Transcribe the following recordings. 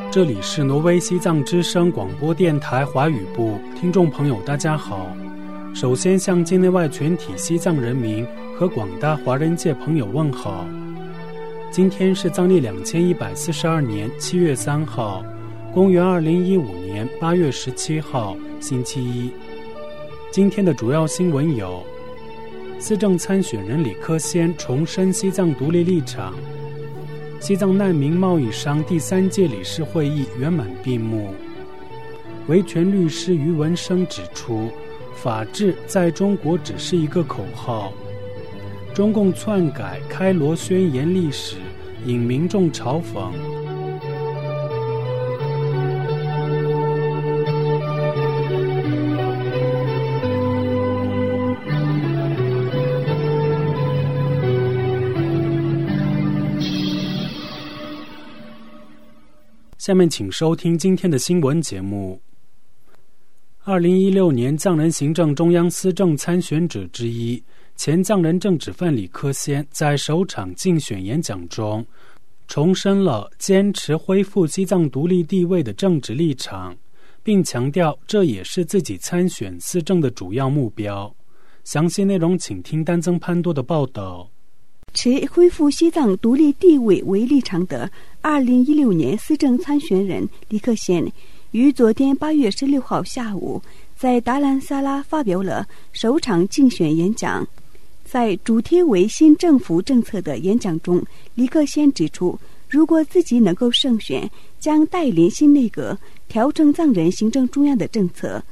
这里是挪威西藏之声广播电台华语部，听众朋友大家好。首先向境内外全体西藏人民和广大华人界朋友问好。今天是藏历2142年7月3号，公元2015年8月17号，星期一。今天的主要新闻有：司政参选人李克先重申西藏独立立场；西藏难民贸易商第3届理事会议圆满闭幕；维权律师于文生指出，法治在中国只是一个口号；中共篡改开罗宣言历史，引民众嘲讽。下面请收听今天的新闻节目。2016年藏人行政中央司政参选者之一、前藏人政治犯李克先在首场竞选演讲中重申了坚持恢复西藏独立地位的政治立场，并强调这也是自己参选司政的主要目标。详细内容请听丹增潘多的报道。 持恢复西藏独立地位为立场的2016年司政参选人李克先于昨天8月16号下午在达兰萨拉发表了首场竞选演讲。在主题为新政府政策的演讲中，李克先指出，如果自己能够胜选，将带领新内阁调整藏人行政中央的政策。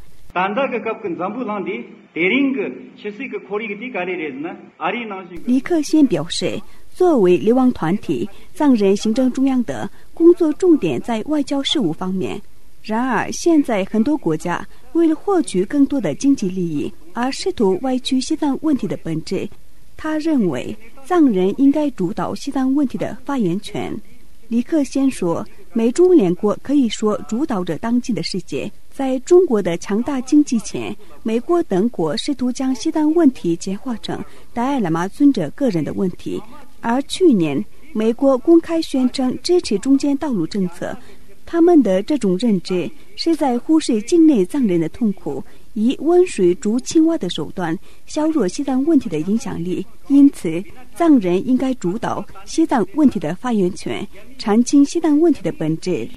李克先表示，作为流亡团体，藏人行政中央的工作重点在外交事务方面。然而，现在很多国家为了获取更多的经济利益而试图歪曲西藏问题的本质。他认为，藏人应该主导西藏问题的发言权。李克先说，美中两国可以说主导着当今的世界。在中国的强大经济前，美国等国试图将西藏问题简化成达赖喇嘛尊者个人的问题。而去年，美国公开宣称支持中间道路政策，他们的这种认知是在忽视境内藏人的痛苦，以温水煮青蛙的手段削弱西藏问题的影响力。因此，藏人应该主导西藏问题的发言权，澄清西藏问题的本质。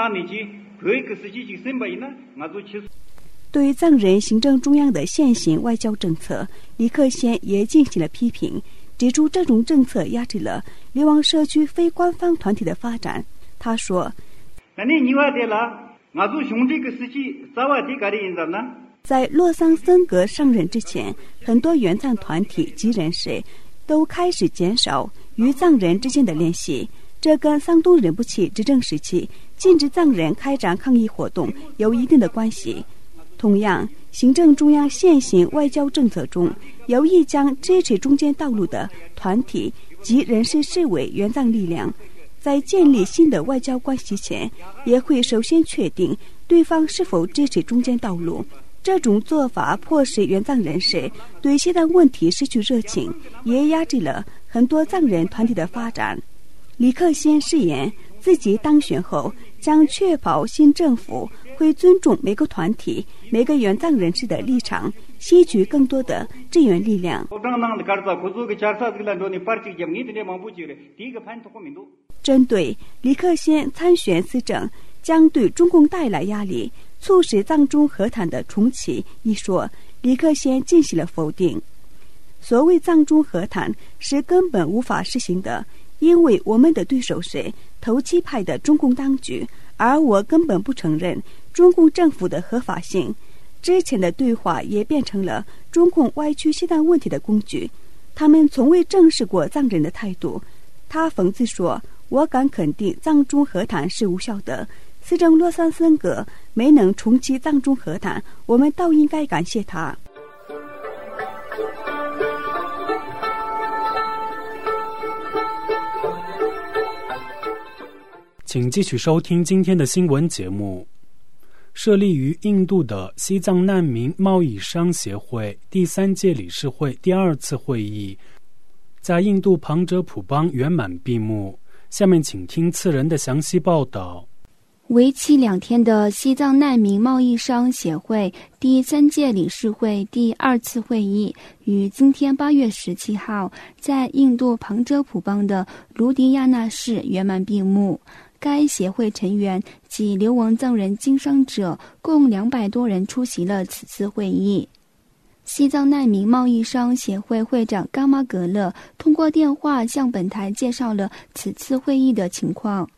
对藏人行政中央的现行外交政策，李克先也进行了批评，指出这种政策压制了流亡社区非官方团体的发展。他说，在洛桑森格上任之前，很多原藏团体及人士都开始减少与藏人之间的联系，这跟桑东仁波切执政时期禁止藏人开展抗议活动有一定的关系。同样，行政中央现行外交政策中有意将支持中间道路的团体及人士视为原藏力量，在建立新的外交关系前，也会首先确定对方是否支持中间道路。这种做法迫使原藏人士对西藏问题失去热情，也压制了很多藏人团体的发展。李克先誓言，自己当选后将确保新政府会尊重每个团体、每个原藏人士的立场，吸取更多的支援力量。针对李克先参选司政将对中共带来压力，促使藏中和谈的重启一说，李克先进行了否定。所谓藏中和谈是根本无法实行的，因为我们的对手是头七派的中共当局，而我根本不承认中共政府的合法性。之前的对话也变成了中共歪曲西藏问题的工具，他们从未正视过藏人的态度。他讽刺说，我敢肯定藏中和谈是无效的，司政洛桑森格没能重启藏中和谈，我们倒应该感谢他。 请继续收听今天的新闻节目。设立于印度的西藏难民贸易商协会第3届理事会第2次会议在印度旁遮普邦圆满闭幕。下面请听次人的详细报道。 为期2天的西藏难民贸易商协会第3届理事会第2次会议于今天8月17号在印度旁遮普邦的卢迪亚纳市圆满闭幕。该协会成员及流亡藏人经商者共200多人出席了此次会议。西藏难民贸易商协会会长嘎玛格勒通过电话向本台介绍了此次会议的情况。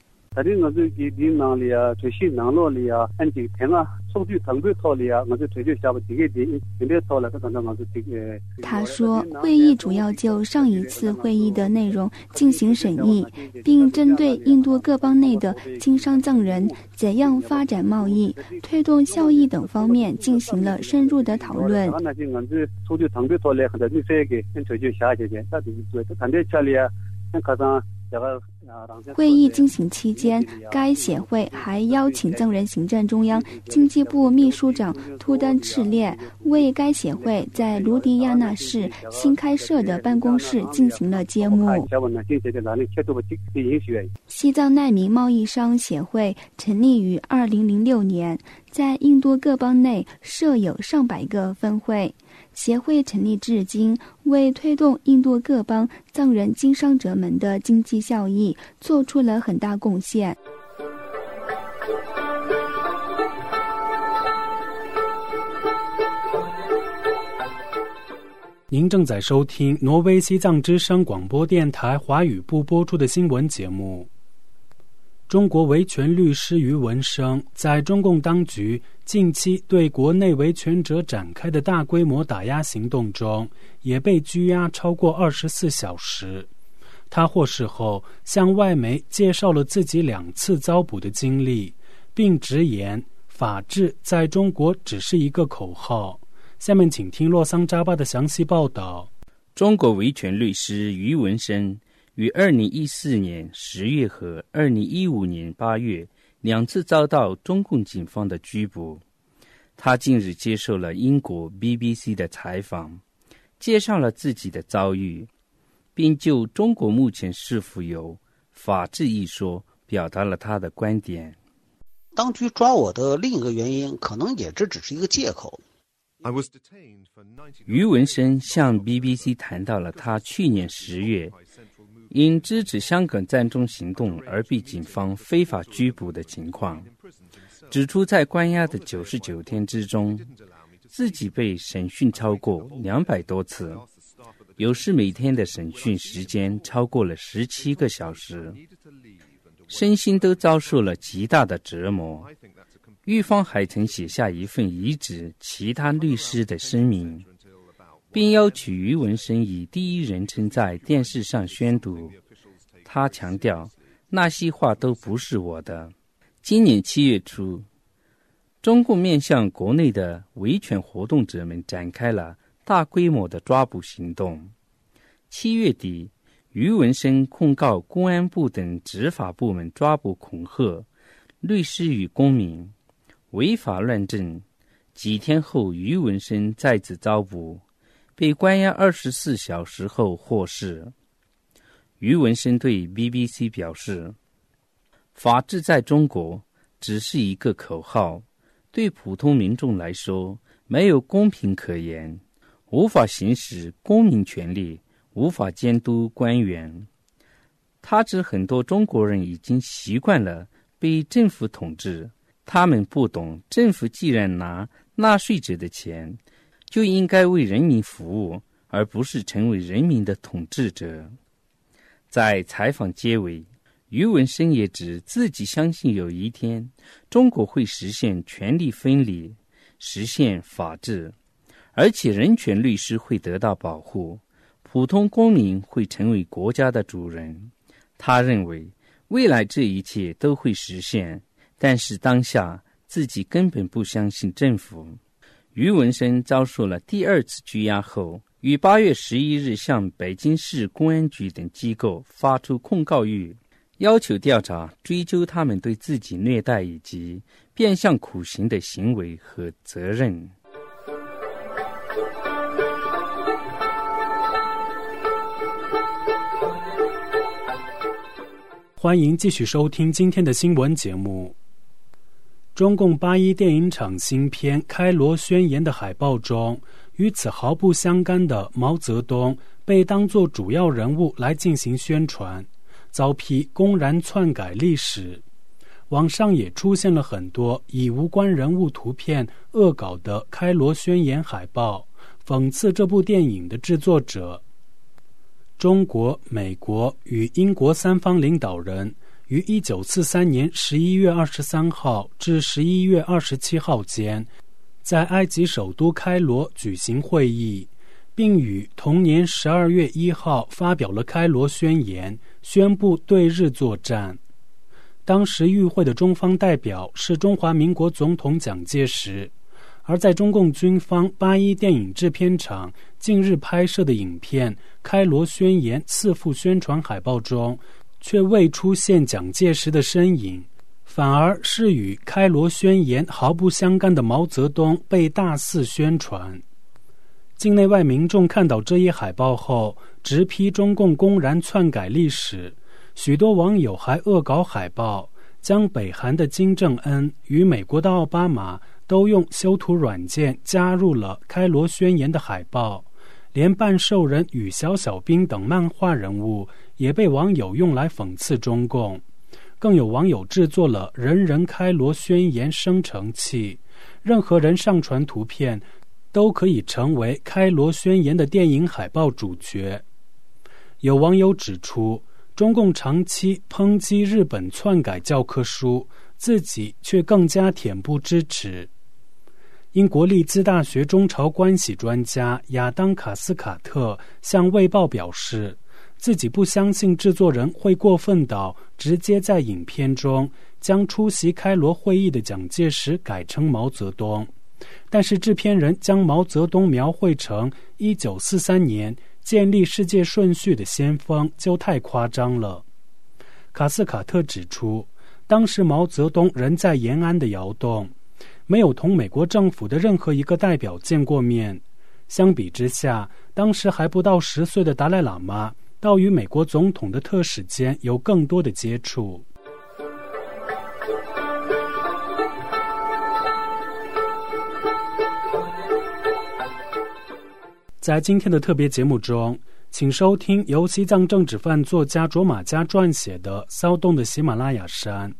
他说，会议主要就上一次会议的内容进行审议，并针对印度各邦内的经商藏人怎样发展贸易、推动效益等方面进行了深入的讨论。会议进行期间，该协会还邀请藏人行政中央经济部秘书长图丹赤烈为该协会在卢迪亚纳市新开设的办公室进行了揭幕。西藏难民贸易商协会成立于2006年，在印度各邦内设有上百个分会。协会成立至今，为推动印度各邦藏人经商者们的经济效益做出了很大贡献。 您正在收听挪威西藏之声广播电台华语部播出的新闻节目。中国维权律师于文生在中共当局近期对国内维权者展开的大规模打压行动中，也被拘押超过24小时。他获释后向外媒介绍了自己2次遭捕的经历，并直言法治在中国只是一个口号。下面请听洛桑扎巴的详细报道。 中国维权律师于文生于2014年10月和2015年8月2次遭到中共警方的拘捕。他近日接受了英国 BBC 的采访，介绍了自己的遭遇，并就中国目前是否有法治一说表达了他的观点。 当局抓我的另一个原因，可能也只是一个借口。 于文生向 BBC 谈到了他去年10月因支持香港占中行动而被警方非法拘捕的情况，指出在关押的99天之中，自己被审讯超过200多次，有时每天的审讯时间超过了17个小时，身心都遭受了极大的折磨。狱方还曾写下一份移指其他律师的声明，并要求于文生以第一人称在电视上宣读。他强调，那些话都不是我的。今年7月初，中共面向国内的维权活动者们展开了大规模的抓捕行动。7月底，于文生控告公安部等执法部门抓捕恐吓律师与公民，违法乱政。几天后，于文生再次遭捕，被关押24小时后获释。于文生对 BBC 表示，法治在中国只是一个口号，对普通民众来说没有公平可言，无法行使公民权利，无法监督官员。他指很多中国人已经习惯了被政府统治，他们不懂政府既然拿纳税者的钱，就应该为人民服务，而不是成为人民的统治者。在采访结尾，于文生也指自己相信有一天中国会实现权力分离，实现法治，而且人权律师会得到保护，普通公民会成为国家的主人。他认为未来这一切都会实现，但是当下自己根本不相信政府。于文生遭受了第2次拘押后，于8月11日向北京市公安局等机构发出控告谕，要求调查追究他们对自己虐待以及变相苦刑的行为和责任。 欢迎继续收听今天的新闻节目。 中共81电影厂新片《开罗宣言》的海报中，与此毫不相干的毛泽东被当作主要人物来进行宣传，遭批公然篡改历史。网上也出现了很多以无关人物图片恶搞的《开罗宣言》海报，讽刺这部电影的制作者。中国、美国与英国三方领导人于1943年11月23号至11月27号间，在埃及首都开罗举行会议，并于同年12月1号发表了开罗宣言，宣布对日作战。当时与会的中方代表是中华民国总统蒋介石，而在中共军方81电影制片厂近日拍摄的影片《开罗宣言》4幅宣传海报中，却未出现蒋介石的身影，反而是与开罗宣言毫不相干的毛泽东被大肆宣传。境内外民众看到这一海报后，直批中共公然篡改历史，许多网友还恶搞海报，将北韩的金正恩与美国的奥巴马都用修图软件加入了开罗宣言的海报，连半兽人与小小兵等漫画人物也被网友用来讽刺中共。更有网友制作了人人开罗宣言生成器，任何人上传图片都可以成为开罗宣言的电影海报主角。有网友指出，中共长期抨击日本篡改教科书，自己却更加恬不知耻。英国利兹大学中朝关系专家亚当·卡斯卡特向《卫报》表示，自己不相信制作人会过分到直接在影片中将出席开罗会议的蒋介石改成毛泽东，但是制片人将毛泽东描绘成1943年建立世界顺序的先锋就太夸张了。卡斯卡特指出，当时毛泽东人在延安的窑洞，没有同美国政府的任何一个代表见过面。相比之下，当时还不到10岁的达赖喇嘛倒与美国总统的特使间有更多的接触。在今天的特别节目中，请收听由西藏政治犯作家卓玛嘉撰写的《骚动的喜马拉雅山》。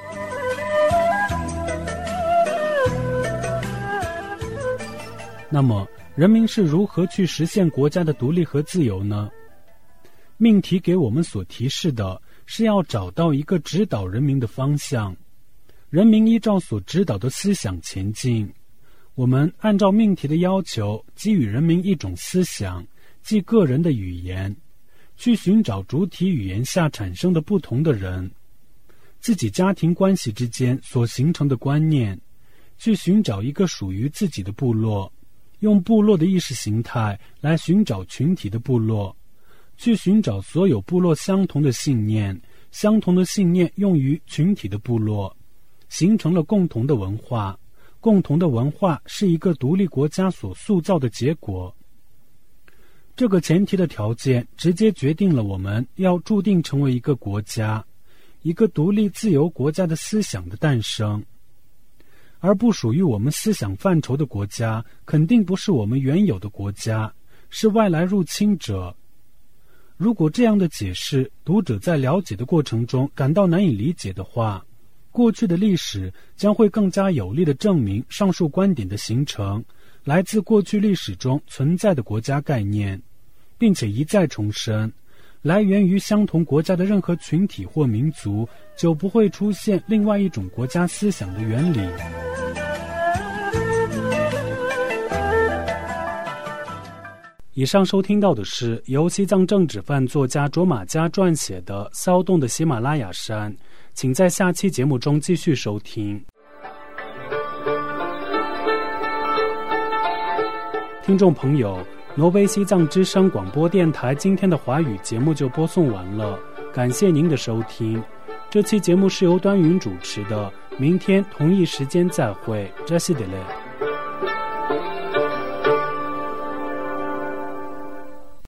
那么，人民是如何去实现国家的独立和自由呢？命题给我们所提示的是要找到一个指导人民的方向，人民依照所指导的思想前进。我们按照命题的要求，给予人民一种思想，即个人的语言，去寻找主体语言下产生的不同的人，自己家庭关系之间所形成的观念，去寻找一个属于自己的部落，用部落的意识形态来寻找群体的部落，去寻找所有部落相同的信念，相同的信念用于群体的部落，形成了共同的文化。共同的文化是一个独立国家所塑造的结果。这个前提的条件直接决定了我们要注定成为一个国家，一个独立自由国家的思想的诞生。而不属于我们思想范畴的国家，肯定不是我们原有的国家，是外来入侵者。如果这样的解释读者在了解的过程中感到难以理解的话，过去的历史将会更加有力地证明上述观点的形成来自过去历史中存在的国家概念，并且一再重申，来源于相同国家的任何群体或民族就不会出现另外一种国家思想的原理。以上收听到的是由西藏政治犯作家卓玛嘉撰写的《骚动的喜马拉雅山》，请在下期节目中继续收听。听众朋友，挪威西藏之声广播电台今天的华语节目就播送完了，感谢您的收听。这期节目是由端云主持的，明天同一时间再会，扎西德勒。